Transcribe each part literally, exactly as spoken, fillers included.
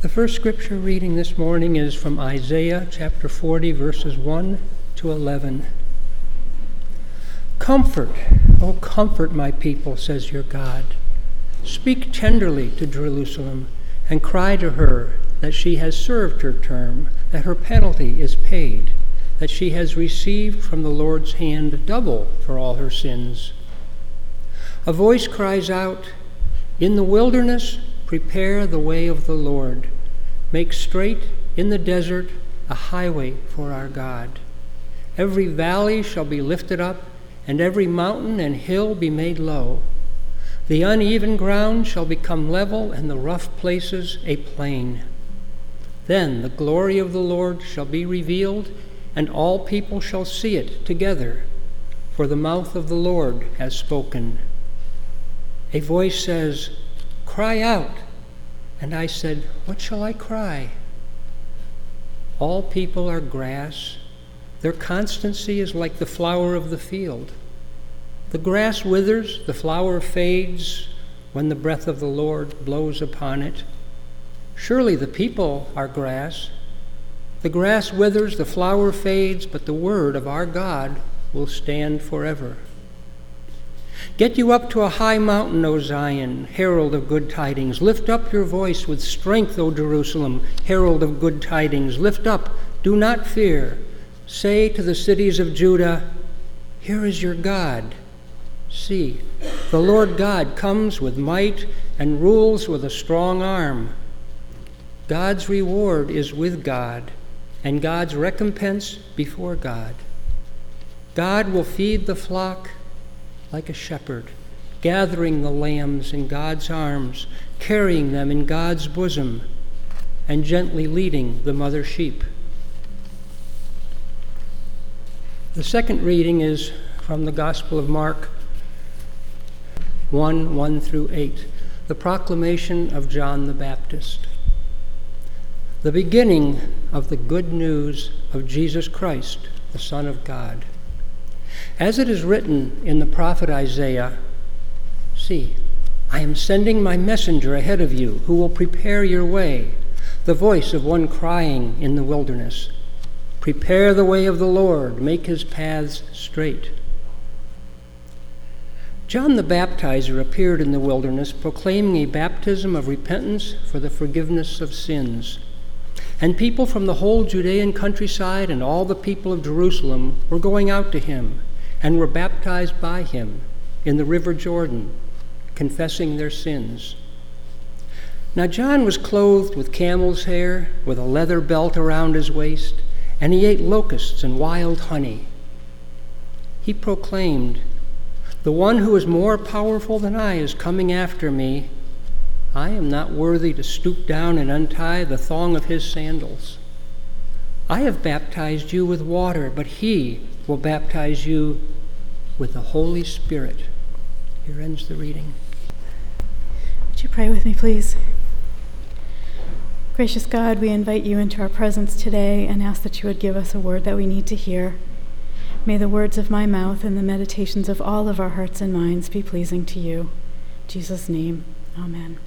The first scripture reading this morning is from Isaiah chapter forty, verses one to eleven. Comfort, O comfort my people, says your God. Speak tenderly to Jerusalem and cry to her that she has served her term, that her penalty is paid, that she has received from the Lord's hand double for all her sins. A voice cries out, in the wilderness, prepare the way of the Lord. Make straight in the desert a highway for our God. Every valley shall be lifted up, and every mountain and hill be made low. The uneven ground shall become level, and the rough places a plain. Then the glory of the Lord shall be revealed, and all people shall see it together, for the mouth of the Lord has spoken. A voice says, cry out. And I said, what shall I cry? All people are grass. Their constancy is like the flower of the field. The grass withers, the flower fades when the breath of the Lord blows upon it. Surely the people are grass. The grass withers, the flower fades, but the word of our God will stand forever. Get you up to a high mountain, O Zion, herald of good tidings. Lift up your voice with strength, O Jerusalem, herald of good tidings. Lift up, do not fear. Say to the cities of Judah, here is your God. See, the Lord God comes with might and rules with a strong arm. God's reward is with God, and God's recompense before God. God will feed the flock like a shepherd, gathering the lambs in God's arms, carrying them in God's bosom, and gently leading the mother sheep. The second reading is from the Gospel of Mark one, one through eight, the proclamation of John the Baptist. The beginning of the good news of Jesus Christ, the Son of God. As it is written in the prophet Isaiah, see, I am sending my messenger ahead of you who will prepare your way, the voice of one crying in the wilderness, prepare the way of the Lord, make his paths straight. John the Baptizer appeared in the wilderness proclaiming a baptism of repentance for the forgiveness of sins. And people from the whole Judean countryside and all the people of Jerusalem were going out to him and were baptized by him in the river Jordan, confessing their sins. Now John was clothed with camel's hair, with a leather belt around his waist, and he ate locusts and wild honey. He proclaimed, the one who is more powerful than I is coming after me. I am not worthy to stoop down and untie the thong of his sandals. I have baptized you with water, but he will baptize you with the Holy Spirit. Here ends the reading. Would you pray with me, please? Gracious God, we invite you into our presence today and ask that you would give us a word that we need to hear. May the words of my mouth and the meditations of all of our hearts and minds be pleasing to you. In Jesus' name, amen.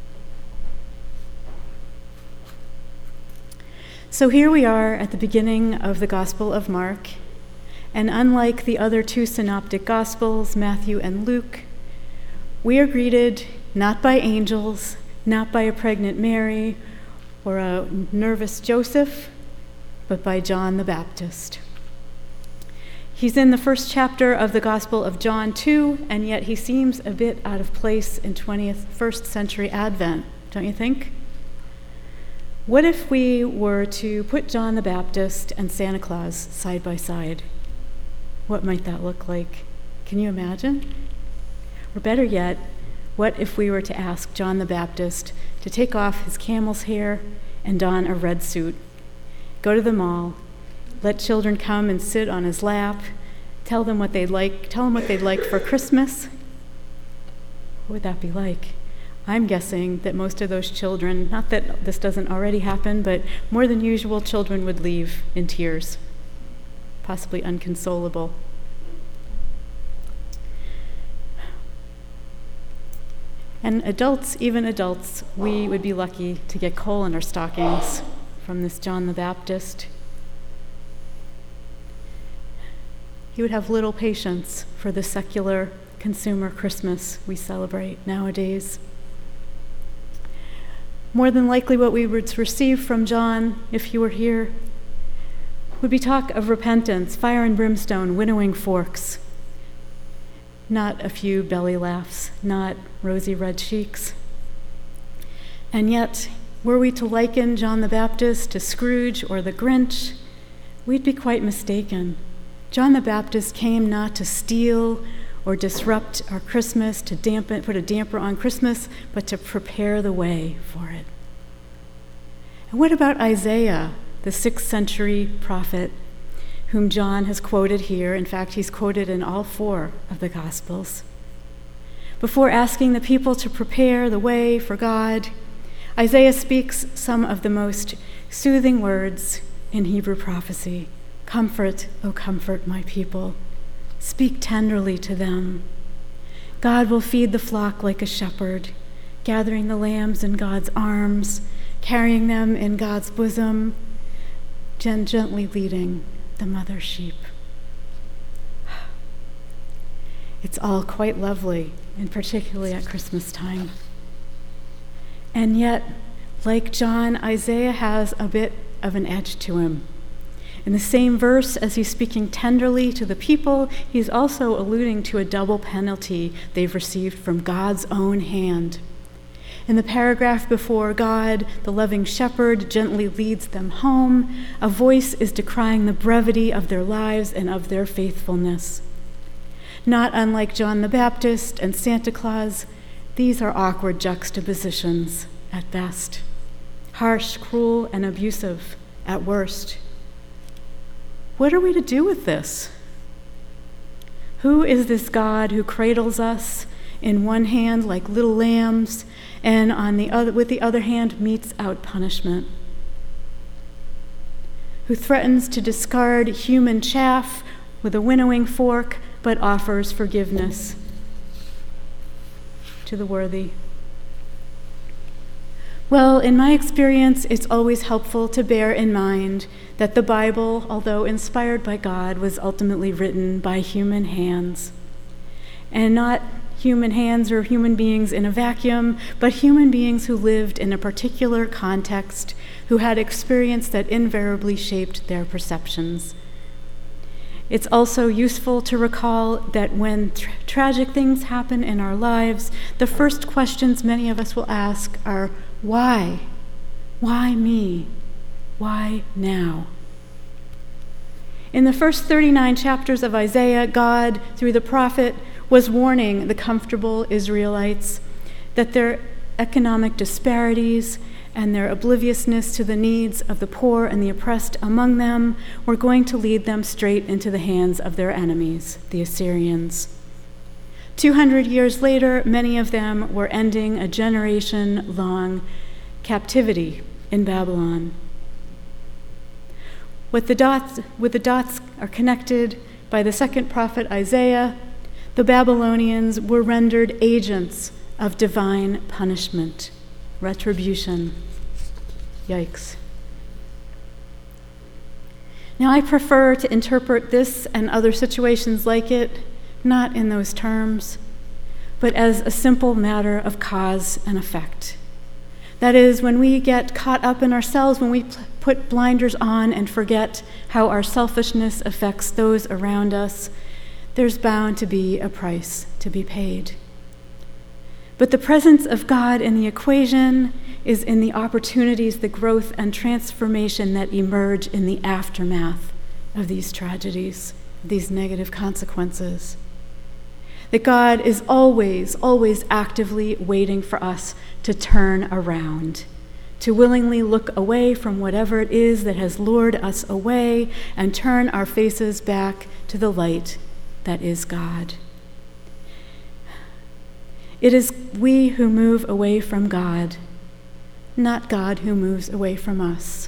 So here we are at the beginning of the Gospel of Mark, and unlike the other two synoptic Gospels, Matthew and Luke, we are greeted not by angels, not by a pregnant Mary or a nervous Joseph, but by John the Baptist. He's in the first chapter of the Gospel of John too, and yet he seems a bit out of place in twentieth, first century Advent, don't you think? What if we were to put John the Baptist and Santa Claus side by side? What might that look like? Can you imagine? Or better yet, what if we were to ask John the Baptist to take off his camel's hair and don a red suit, go to the mall, let children come and sit on his lap, tell them what they'd like, tell them what they'd like for Christmas? What would that be like? I'm guessing that most of those children, not that this doesn't already happen, but more than usual, children would leave in tears, possibly unconsolable. And adults, even adults, we would be lucky to get coal in our stockings from this John the Baptist. He would have little patience for the secular consumer Christmas we celebrate nowadays. More than likely what we would receive from John, if he were here, would be talk of repentance, fire and brimstone, winnowing forks. Not a few belly laughs, not rosy red cheeks. And yet, were we to liken John the Baptist to Scrooge or the Grinch, we'd be quite mistaken. John the Baptist came not to steal or disrupt our Christmas, to dampen, put a damper on Christmas, but to prepare the way for it. And what about Isaiah, the sixth century prophet, whom John has quoted here? In fact, he's quoted in all four of the Gospels. Before asking the people to prepare the way for God, Isaiah speaks some of the most soothing words in Hebrew prophecy. Comfort, O comfort my people. Speak tenderly to them. God will feed the flock like a shepherd, gathering the lambs in God's arms, carrying them in God's bosom, and gently leading the mother sheep. It's all quite lovely, and particularly at Christmas time. And yet, like John, Isaiah has a bit of an edge to him. In the same verse, as he's speaking tenderly to the people, he's also alluding to a double penalty they've received from God's own hand. In the paragraph before, God, the loving shepherd, gently leads them home. A voice is decrying the brevity of their lives and of their faithfulness. Not unlike John the Baptist and Santa Claus, these are awkward juxtapositions at best, harsh, cruel, and abusive at worst. What are we to do with this? Who is this God who cradles us in one hand like little lambs, and on the other, with the other hand metes out punishment? Who threatens to discard human chaff with a winnowing fork, but offers forgiveness to the worthy? Well, in my experience, it's always helpful to bear in mind that the Bible, although inspired by God, was ultimately written by human hands. And not human hands or human beings in a vacuum, but human beings who lived in a particular context, who had experience that invariably shaped their perceptions. It's also useful to recall that when tra- tragic things happen in our lives, the first questions many of us will ask are, why? Why me? Why now? In the first thirty-nine chapters of Isaiah, God, through the prophet, was warning the comfortable Israelites that their economic disparities and their obliviousness to the needs of the poor and the oppressed among them were going to lead them straight into the hands of their enemies, the Assyrians. Two hundred years later, many of them were ending a generation-long captivity in Babylon. With the dots, with the dots are connected by the second prophet Isaiah, the Babylonians were rendered agents of divine punishment, retribution. Yikes. Now, I prefer to interpret this and other situations like it not in those terms, but as a simple matter of cause and effect. That is, when we get caught up in ourselves, when we put blinders on and forget how our selfishness affects those around us, there's bound to be a price to be paid. But the presence of God in the equation is in the opportunities, the growth and transformation that emerge in the aftermath of these tragedies, these negative consequences. That God is always, always actively waiting for us to turn around, to willingly look away from whatever it is that has lured us away and turn our faces back to the light that is God. It is we who move away from God, not God who moves away from us.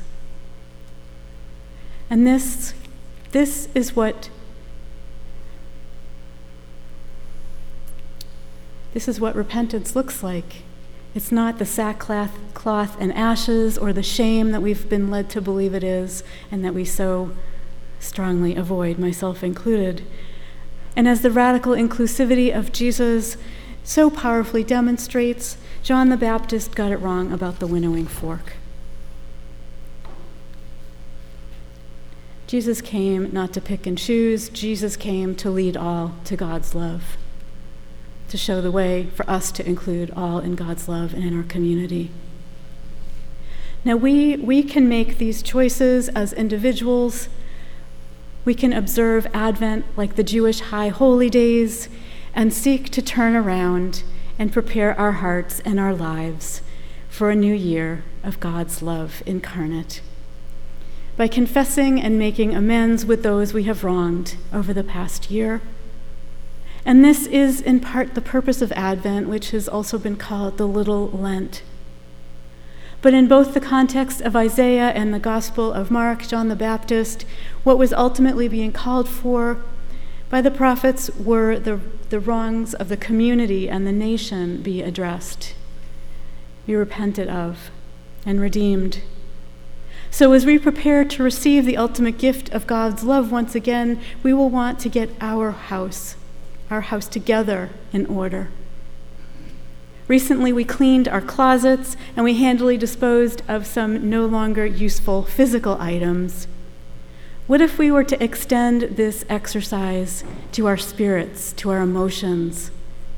And this, this is what This is what repentance looks like. It's not the sackcloth cloth and ashes or the shame that we've been led to believe it is and that we so strongly avoid, myself included. And as the radical inclusivity of Jesus so powerfully demonstrates, John the Baptist got it wrong about the winnowing fork. Jesus came not to pick and choose. Jesus came to lead all to God's love, to show the way for us to include all in God's love and in our community. Now, we, we can make these choices as individuals. We can observe Advent like the Jewish High Holy Days and seek to turn around and prepare our hearts and our lives for a new year of God's love incarnate, by confessing and making amends with those we have wronged over the past year. And this is in part the purpose of Advent, which has also been called the Little Lent. But in both the context of Isaiah and the Gospel of Mark, John the Baptist, what was ultimately being called for by the prophets were the, the wrongs of the community and the nation be addressed, be repented of, and redeemed. So as we prepare to receive the ultimate gift of God's love once again, we will want to get our house, our house together in order. Recently, we cleaned our closets and we handily disposed of some no longer useful physical items. What if we were to extend this exercise to our spirits, to our emotions?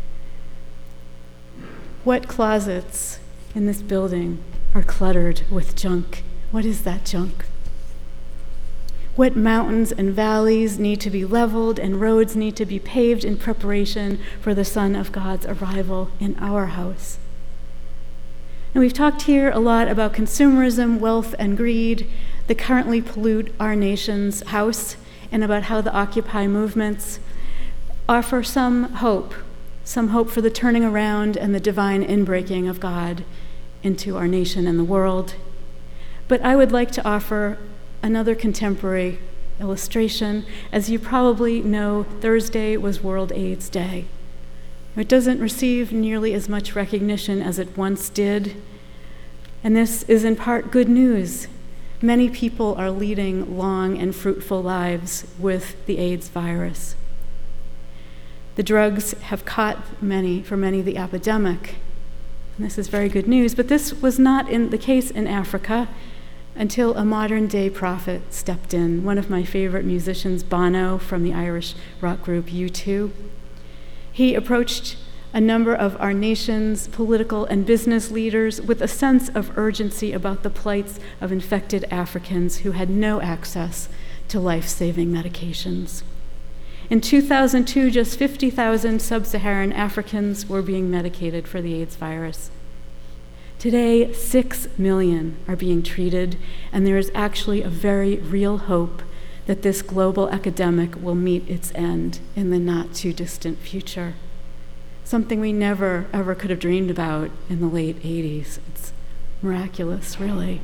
What closets in this building are cluttered with junk? What is that junk? What mountains and valleys need to be leveled and roads need to be paved in preparation for the Son of God's arrival in our house? And we've talked here a lot about consumerism, wealth, and greed that currently pollute our nation's house, and about how the Occupy movements offer some hope, some hope for the turning around and the divine inbreaking of God into our nation and the world. But I would like to offer another contemporary illustration. As you probably know, Thursday was World AIDS Day. It doesn't receive nearly as much recognition as it once did, and this is in part good news. Many people are leading long and fruitful lives with the AIDS virus. The drugs have caught many, for many, the epidemic, and this is very good news, but this was not in the case in Africa until a modern-day prophet stepped in, one of my favorite musicians, Bono, from the Irish rock group U two. He approached a number of our nation's political and business leaders with a sense of urgency about the plights of infected Africans who had no access to life-saving medications. In two thousand two, just fifty thousand sub-Saharan Africans were being medicated for the AIDS virus. Today, six million are being treated, and there is actually a very real hope that this global epidemic will meet its end in the not-too-distant future. Something we never, ever could have dreamed about in the late eighties. It's miraculous, really.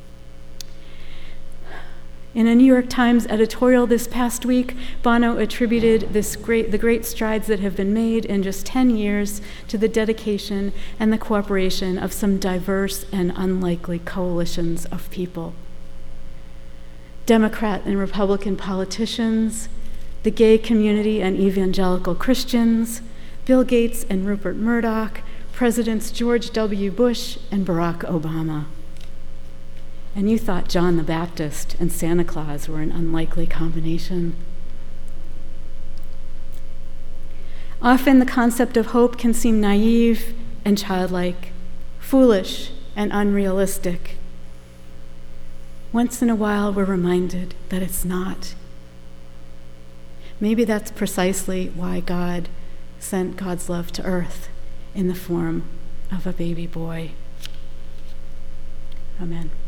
In a New York Times editorial this past week, Bono attributed this great, the great strides that have been made in just ten years to the dedication and the cooperation of some diverse and unlikely coalitions of people. Democrat and Republican politicians, the gay community and evangelical Christians, Bill Gates and Rupert Murdoch, Presidents George W. Bush and Barack Obama. And you thought John the Baptist and Santa Claus were an unlikely combination. Often the concept of hope can seem naive and childlike, foolish and unrealistic. Once in a while, we're reminded that it's not. Maybe that's precisely why God sent God's love to earth in the form of a baby boy. Amen.